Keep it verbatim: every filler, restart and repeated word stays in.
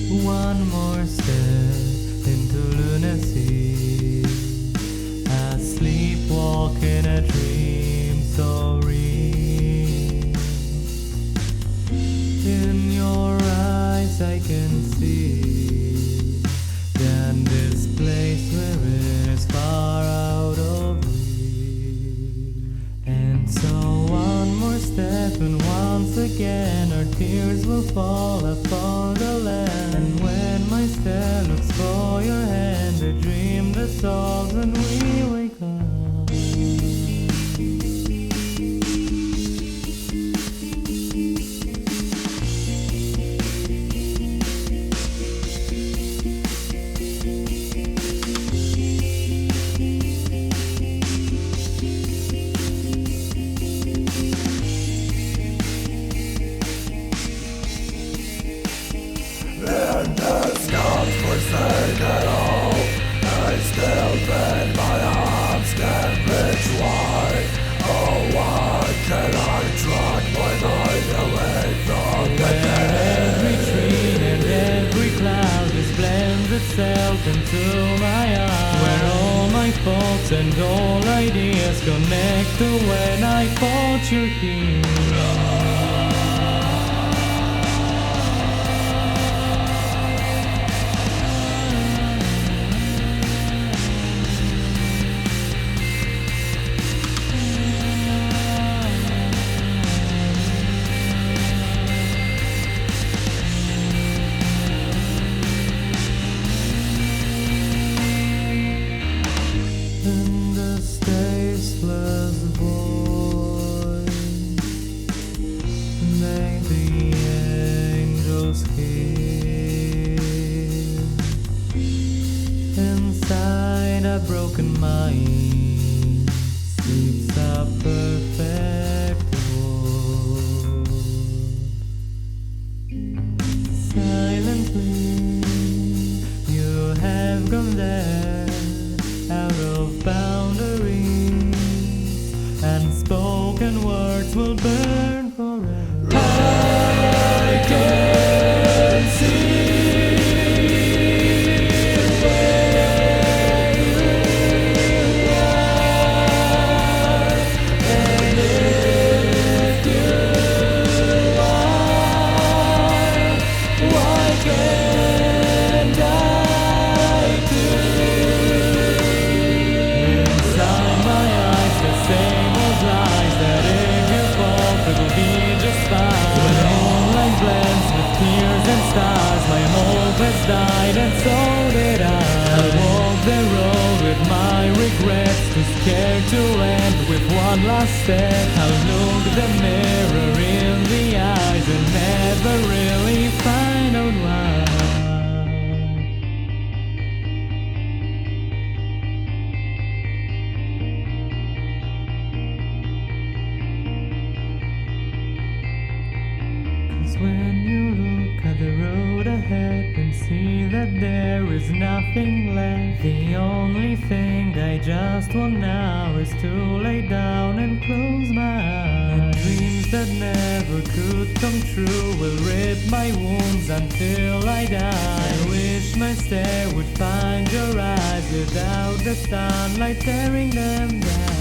One more step into lunacy, I sleepwalk in a dream so real. In your eyes I can see that this place where is far out of reach. And so one more step and once again our tears will fall upon the land. And when my stare looks for your hand, a dream dissolves and we wake up. In this God-forsaken home, I still bend my arms can reach wide. Oh, why can I drag my mind away from the Where every tree and every cloud has blended itself into my eyes, where all my thoughts and all ideas connect to when I thought you're here. In this tasteless void, may the angels hear. Inside a broken mind sleeps a perfect world. Silently, you have gone there, out of boundaries, and spoken words will burn forever. I can see where you are, and if you are, why can't I too? Inside my eyes, the same old lies that if you fall, it will be just fine. When moonlight blends with tears and stars, my hope has died, and so did I. I walk the road with my regrets, too scared to end with one last step. I'll look the mirror in the eyes and never really find out why. When you look at the road ahead and see that there is nothing left, the only thing I just want now is to lay down and close my eyes. And dreams that never could come true will rip my wounds until I die. I wish my stare would find your eyes without the sunlight tearing them down.